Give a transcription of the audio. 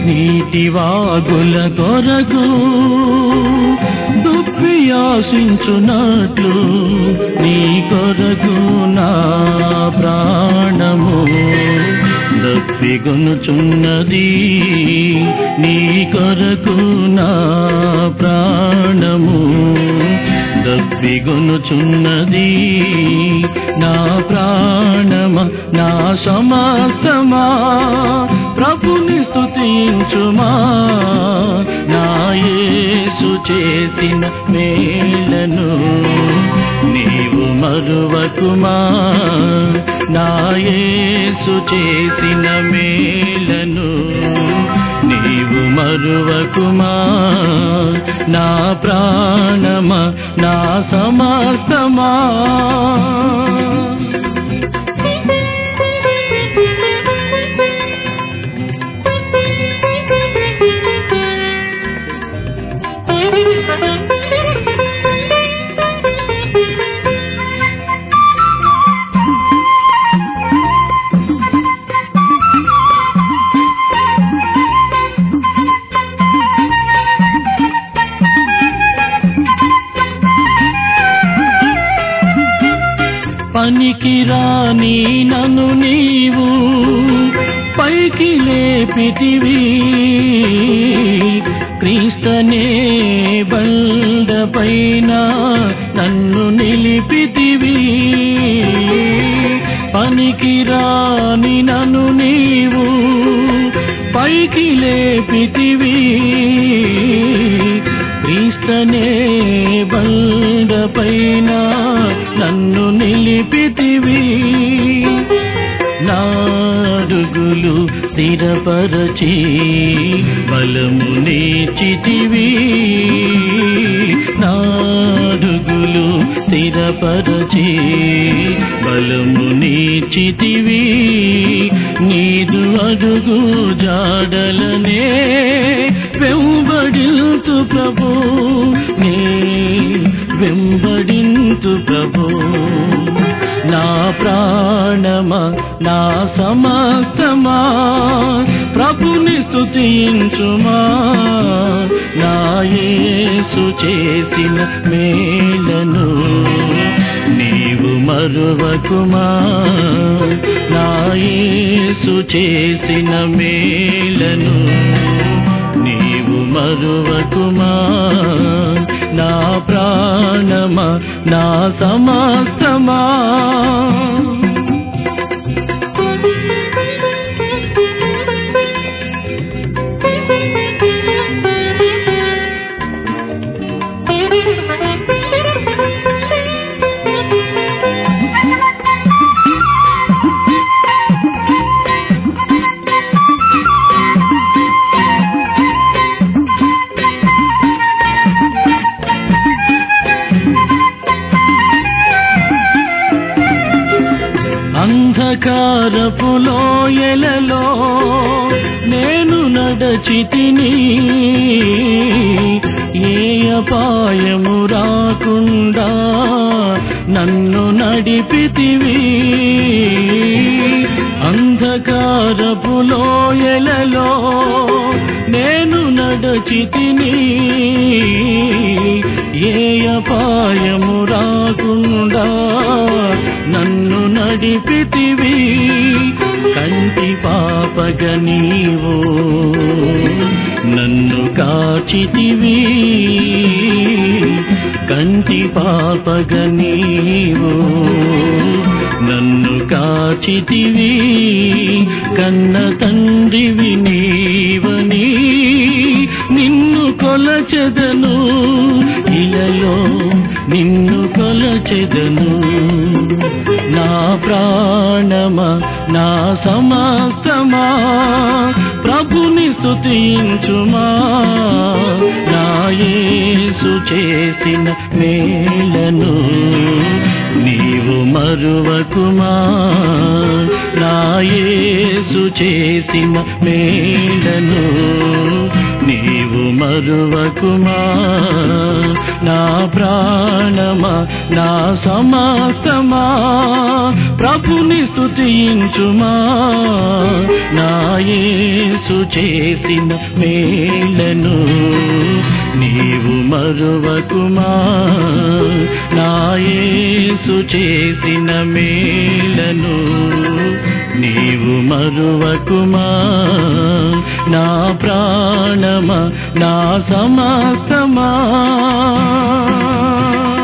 నీటి వాగుల కొరకు దుప్పి ఆశించునట్లు నీ కొరకు నా ప్రాణము దప్పిగొనుచున్నది. నీ కొరకు నా ప్రాణము దప్పిగొనుచున్నది. నా ప్రాణమ నా సమస్తమా ప్రభుని స్తుతించుమా. నా యేసు చేసిన మేలను నీవు మరువకుమా. నా యేసు చేసిన మేలను నీవు మరువకుమా. నా ప్రాణమా నా సమస్తమా పనికి రాని నన్ను నీవు పైకి లేపితివి. క్రీస్తనే బండపైన నన్ను నిలిపితివి. పనికి రాని నన్ను నీవు పైకి లేపితివి. క్రీస్తనే బండపైన నన్ను నిలిపితివి. నాడుగులు స్థిరపరచి బలము నీచితివి. నాడుగులు స్థిరపరచి బలము నీచితివి. నీదు అడుగు జాడలనే వెంబడింతు ప్రభు. నే వెంబడింతు ప్రభు. నా ప్రాణమా నా సమస్తమా ప్రభుని స్తుతించుమా. నా యేసు చేసిన మేలను నీవు మరువకుమా. నా యేసు చేసిన మేలను నీవు మరువకుమా. నా ప్రాణమా నా సమస్తమా అంధకారపు లోయలలో నేను నడచితిని. ఏ అపాయము రాకుండా నన్ను నడిపితివి. అంధకారపు లోయలలో నేను నడచితిని. ఏ అపాయము రాకుండా నన్ను నడిపితివి. కంటి పాపగ నీవు నన్ను కాచితివి. కంటి పాపగ నీవు నన్ను కాచితివి. కన్న తండ్రివి నీవని నిన్ను కొలచెదను. ఇలలో నిన్ను కొలచెదను. నా ప్రాణమా నా సమస్తమా ప్రభుని స్తుతించుమా. నా యేసు చేసిన మేలను నీవు మరువకుమా. నా యేసు చేసిన మేలను నీవు మరువకుమా నా ప్రాణమా నా సమస్తమా ప్రభుని స్తుతించుమా నా యేసు చేసిన మేలను నీవు మరువకుమా నా యేసు చేసిన మేలను నీవు మరువకుమా నా ప్రాణమా నా సమస్తమా